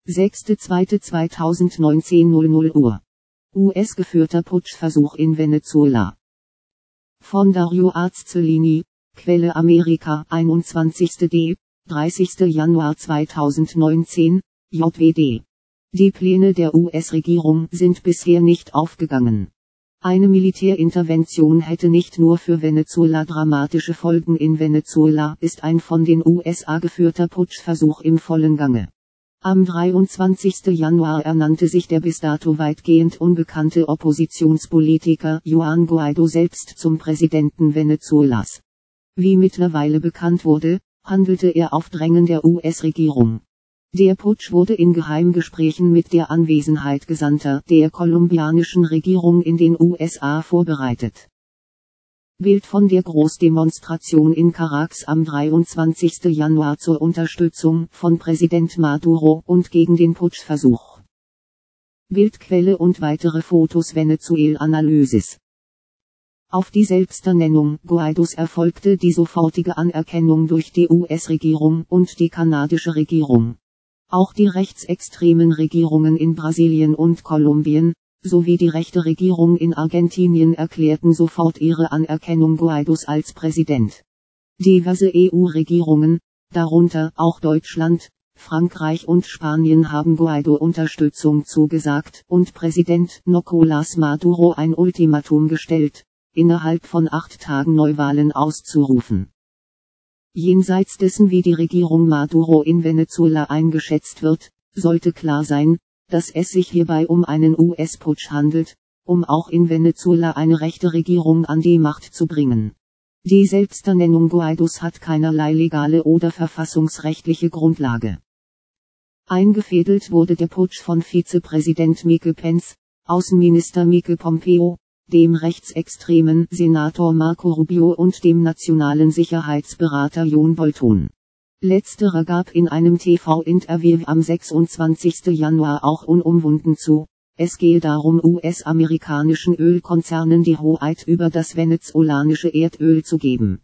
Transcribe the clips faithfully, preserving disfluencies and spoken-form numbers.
sechster zweiter zweitausendneunzehn null null Uhr. U S-geführter Putschversuch in Venezuela. Von Dario Arzellini, Quelle Amerika, einundzwanzigster D, dreißigster Januar zweitausendneunzehn, J W D. Die Pläne der U S-Regierung sind bisher nicht aufgegangen. Eine Militärintervention hätte nicht nur für Venezuela dramatische Folgen. In Venezuela ist ein von den U S A geführter Putschversuch im vollen Gange. Am dreiundzwanzigster Januar ernannte sich der bis dato weitgehend unbekannte Oppositionspolitiker Juan Guaido selbst zum Präsidenten Venezuelas. Wie mittlerweile bekannt wurde, handelte er auf Drängen der U S-Regierung. Der Putsch wurde in Geheimgesprächen mit der Anwesenheit Gesandter der kolumbianischen Regierung in den U S A vorbereitet. Bild von der Großdemonstration in Caracas am dreiundzwanzigster Januar zur Unterstützung von Präsident Maduro und gegen den Putschversuch. Bildquelle und weitere Fotos Venezuela-Analysis. Auf die Selbsternennung Guaidos erfolgte die sofortige Anerkennung durch die U S-Regierung und die kanadische Regierung. Auch die rechtsextremen Regierungen in Brasilien und Kolumbien, sowie die rechte Regierung in Argentinien erklärten sofort ihre Anerkennung Guaidos als Präsident. Diverse E U-Regierungen, darunter auch Deutschland, Frankreich und Spanien haben Guaido Unterstützung zugesagt und Präsident Nicolás Maduro ein Ultimatum gestellt, innerhalb von acht Tagen Neuwahlen auszurufen. Jenseits dessen, wie die Regierung Maduro in Venezuela eingeschätzt wird, sollte klar sein, dass es sich hierbei um einen U S-Putsch handelt, um auch in Venezuela eine rechte Regierung an die Macht zu bringen. Die Selbsternennung Guaidos hat keinerlei legale oder verfassungsrechtliche Grundlage. Eingefädelt wurde der Putsch von Vizepräsident Mike Pence, Außenminister Mike Pompeo, dem rechtsextremen Senator Marco Rubio und dem nationalen Sicherheitsberater John Bolton. Letzterer gab in einem T V-Interview am sechsundzwanzigster Januar auch unumwunden zu, es gehe darum, U S-amerikanischen Ölkonzernen die Hoheit über das venezolanische Erdöl zu geben.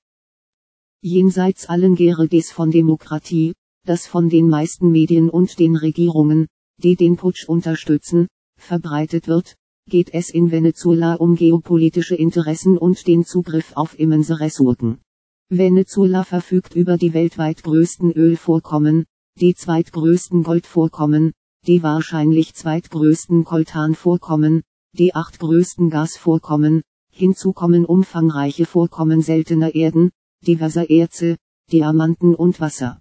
Jenseits allen Geredes von Demokratie, das von den meisten Medien und den Regierungen, die den Putsch unterstützen, verbreitet wird, geht es in Venezuela um geopolitische Interessen und den Zugriff auf immense Ressourcen. Venezuela verfügt über die weltweit größten Ölvorkommen, die zweitgrößten Goldvorkommen, die wahrscheinlich zweitgrößten Coltanvorkommen, die acht größten Gasvorkommen, hinzu kommen umfangreiche Vorkommen seltener Erden, diverser Erze, Diamanten und Wasser.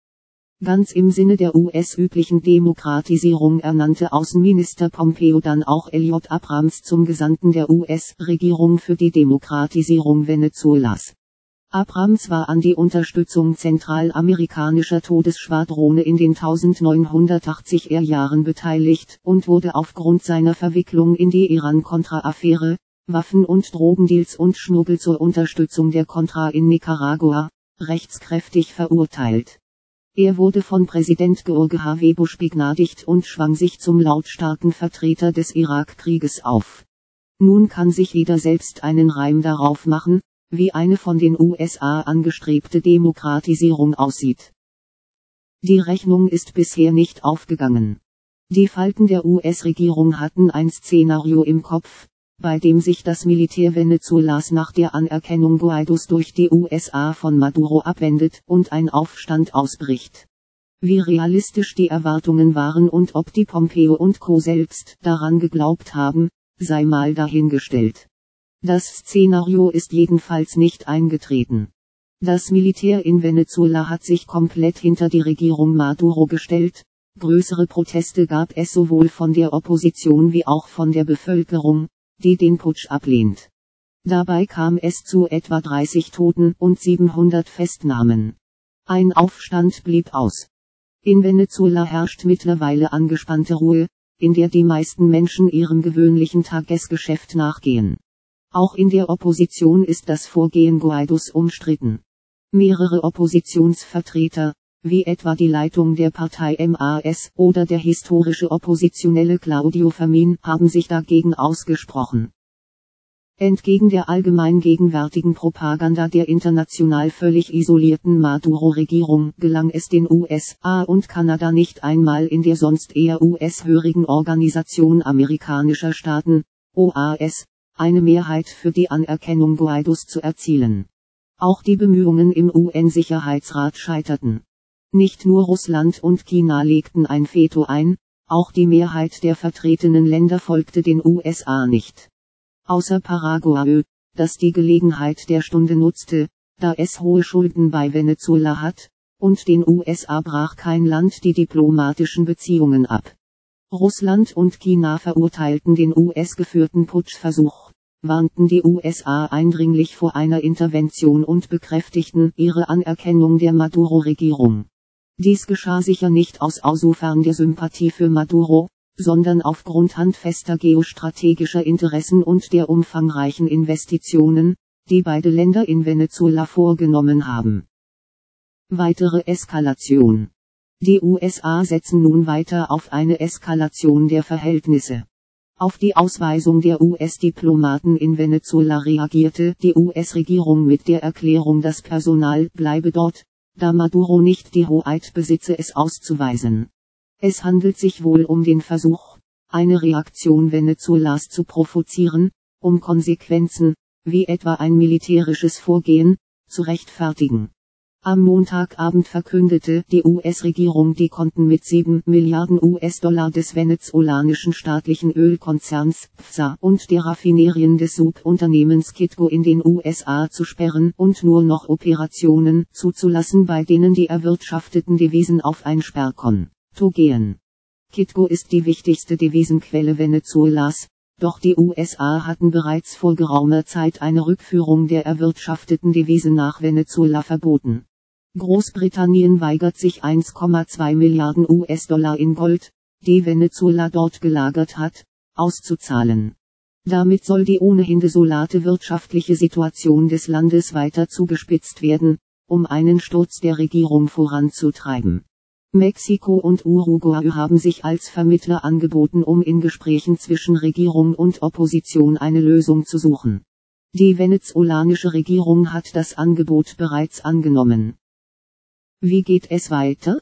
Ganz im Sinne der U S-üblichen Demokratisierung ernannte Außenminister Pompeo dann auch Elliot Abrams zum Gesandten der U S-Regierung für die Demokratisierung Venezuelas. Abrams war an die Unterstützung zentralamerikanischer Todesschwadrone in den neunzehnhundertachtziger Jahren beteiligt und wurde aufgrund seiner Verwicklung in die Iran-Contra-Affäre, Waffen- und Drogendeals und Schmuggel zur Unterstützung der Contra in Nicaragua, rechtskräftig verurteilt. Er wurde von Präsident George H. Bush begnadigt und schwang sich zum lautstarken Vertreter des Irakkrieges auf. Nun kann sich jeder selbst einen Reim darauf machen, wie eine von den U S A angestrebte Demokratisierung aussieht. Die Rechnung ist bisher nicht aufgegangen. Die Falken der U S-Regierung hatten ein Szenario im Kopf, bei dem sich das Militär Venezuelas nach der Anerkennung Guaidos durch die U S A von Maduro abwendet und ein Aufstand ausbricht. Wie realistisch die Erwartungen waren und ob die Pompeo und Co. selbst daran geglaubt haben, sei mal dahingestellt. Das Szenario ist jedenfalls nicht eingetreten. Das Militär in Venezuela hat sich komplett hinter die Regierung Maduro gestellt, größere Proteste gab es sowohl von der Opposition wie auch von der Bevölkerung, die den Putsch ablehnt. Dabei kam es zu etwa dreißig Toten und siebenhundert Festnahmen. Ein Aufstand blieb aus. In Venezuela herrscht mittlerweile angespannte Ruhe, in der die meisten Menschen ihrem gewöhnlichen Tagesgeschäft nachgehen. Auch in der Opposition ist das Vorgehen Guaidos umstritten. Mehrere Oppositionsvertreter, wie etwa die Leitung der Partei M A S oder der historische Oppositionelle Claudio Fermin, haben sich dagegen ausgesprochen. Entgegen der allgemein gegenwärtigen Propaganda der international völlig isolierten Maduro-Regierung gelang es den U S A und Kanada nicht einmal in der sonst eher U S-hörigen Organisation amerikanischer Staaten, O A S, eine Mehrheit für die Anerkennung Guaidos zu erzielen. Auch die Bemühungen im U N-Sicherheitsrat scheiterten. Nicht nur Russland und China legten ein Veto ein, auch die Mehrheit der vertretenen Länder folgte den U S A nicht. Außer Paraguay, das die Gelegenheit der Stunde nutzte, da es hohe Schulden bei Venezuela hat, und den U S A brach kein Land die diplomatischen Beziehungen ab. Russland und China verurteilten den U S-geführten Putschversuch, warnten die U S A eindringlich vor einer Intervention und bekräftigten ihre Anerkennung der Maduro-Regierung. Dies geschah sicher nicht aus ausufern der Sympathie für Maduro, sondern aufgrund handfester geostrategischer Interessen und der umfangreichen Investitionen, die beide Länder in Venezuela vorgenommen haben. Weitere Eskalation. Die U S A setzen nun weiter auf eine Eskalation der Verhältnisse. Auf die Ausweisung der U S-Diplomaten in Venezuela reagierte die U S-Regierung mit der Erklärung, das Personal bleibe dort, da Maduro nicht die Hoheit besitze, es auszuweisen. Es handelt sich wohl um den Versuch, eine Reaktion Venezuelas zu provozieren, um Konsequenzen, wie etwa ein militärisches Vorgehen, zu rechtfertigen. Am Montagabend verkündete die U S-Regierung die Konten mit sieben Milliarden U S-Dollar des venezolanischen staatlichen Ölkonzerns P S A und der Raffinerien des Subunternehmens Kitco in den U S A zu sperren und nur noch Operationen zuzulassen, bei denen die erwirtschafteten Devisen auf ein Sperrkonto gehen. Kitco ist die wichtigste Devisenquelle Venezuelas, doch die U S A hatten bereits vor geraumer Zeit eine Rückführung der erwirtschafteten Devisen nach Venezuela verboten. Großbritannien weigert sich eins Komma zwei Milliarden U S-Dollar in Gold, die Venezuela dort gelagert hat, auszuzahlen. Damit soll die ohnehin desolate wirtschaftliche Situation des Landes weiter zugespitzt werden, um einen Sturz der Regierung voranzutreiben. Mexiko und Uruguay haben sich als Vermittler angeboten, um in Gesprächen zwischen Regierung und Opposition eine Lösung zu suchen. Die venezolanische Regierung hat das Angebot bereits angenommen. Wie geht es weiter?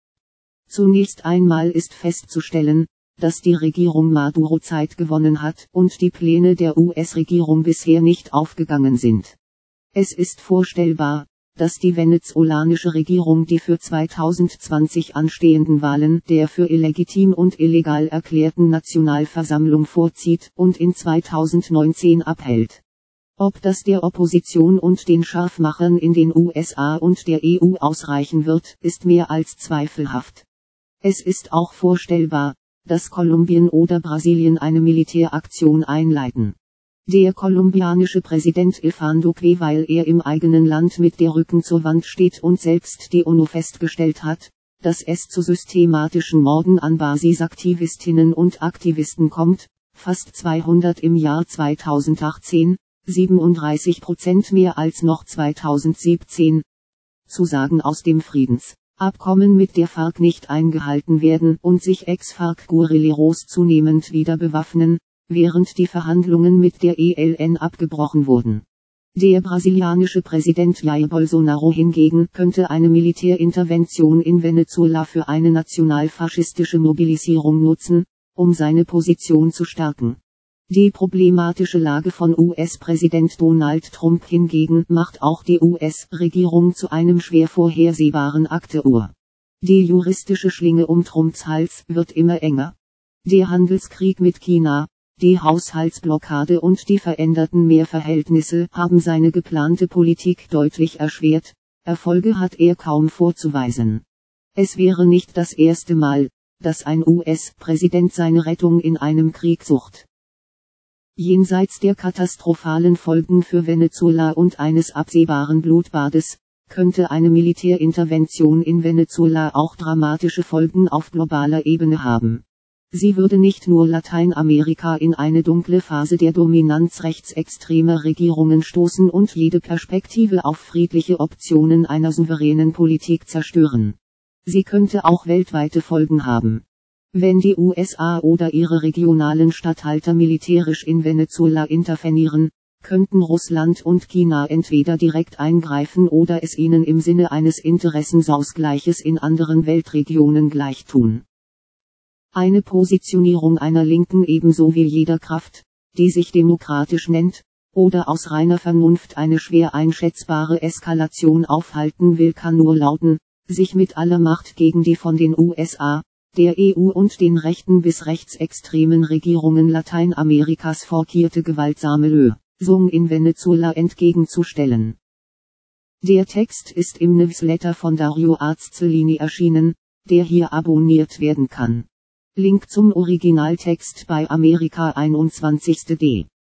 Zunächst einmal ist festzustellen, dass die Regierung Maduro Zeit gewonnen hat und die Pläne der U S-Regierung bisher nicht aufgegangen sind. Es ist vorstellbar, dass die venezolanische Regierung die für zweitausendzwanzig anstehenden Wahlen der für illegitim und illegal erklärten Nationalversammlung vorzieht und in zweitausendneunzehn abhält. Ob das der Opposition und den Scharfmachern in den U S A und der E U ausreichen wird, ist mehr als zweifelhaft. Es ist auch vorstellbar, dass Kolumbien oder Brasilien eine Militäraktion einleiten. Der kolumbianische Präsident Iván Duque, weil er im eigenen Land mit der Rücken zur Wand steht und selbst die UNO festgestellt hat, dass es zu systematischen Morden an Basisaktivistinnen und Aktivisten kommt, fast zweihundert im Jahr zweitausendachtzehn, siebenunddreißig Prozent mehr als noch zweitausendsiebzehn, Zusagen aus dem Friedensabkommen mit der FARC nicht eingehalten werden und sich Ex-FARC-Guerilleros zunehmend wieder bewaffnen, während die Verhandlungen mit der E L N abgebrochen wurden. Der brasilianische Präsident Jair Bolsonaro hingegen könnte eine Militärintervention in Venezuela für eine nationalfaschistische Mobilisierung nutzen, um seine Position zu stärken. Die problematische Lage von U S-Präsident Donald Trump hingegen macht auch die U S-Regierung zu einem schwer vorhersehbaren Akteur. Die juristische Schlinge um Trumps Hals wird immer enger. Der Handelskrieg mit China, die Haushaltsblockade und die veränderten Mehrverhältnisse haben seine geplante Politik deutlich erschwert, Erfolge hat er kaum vorzuweisen. Es wäre nicht das erste Mal, dass ein U S-Präsident seine Rettung in einem Krieg sucht. Jenseits der katastrophalen Folgen für Venezuela und eines absehbaren Blutbades, könnte eine Militärintervention in Venezuela auch dramatische Folgen auf globaler Ebene haben. Sie würde nicht nur Lateinamerika in eine dunkle Phase der Dominanz rechtsextremer Regierungen stoßen und jede Perspektive auf friedliche Optionen einer souveränen Politik zerstören. Sie könnte auch weltweite Folgen haben. Wenn die U S A oder ihre regionalen Statthalter militärisch in Venezuela intervenieren, könnten Russland und China entweder direkt eingreifen oder es ihnen im Sinne eines Interessensausgleiches in anderen Weltregionen gleichtun. Eine Positionierung einer Linken ebenso wie jeder Kraft, die sich demokratisch nennt, oder aus reiner Vernunft eine schwer einschätzbare Eskalation aufhalten will, kann nur lauten, sich mit aller Macht gegen die von den U S A, der E U und den rechten bis rechtsextremen Regierungen Lateinamerikas forcierte gewaltsame Lösung in Venezuela entgegenzustellen. Der Text ist im Newsletter von Dario Arzellini erschienen, der hier abonniert werden kann. Link zum Originaltext bei Amerika einundzwanzig punkt de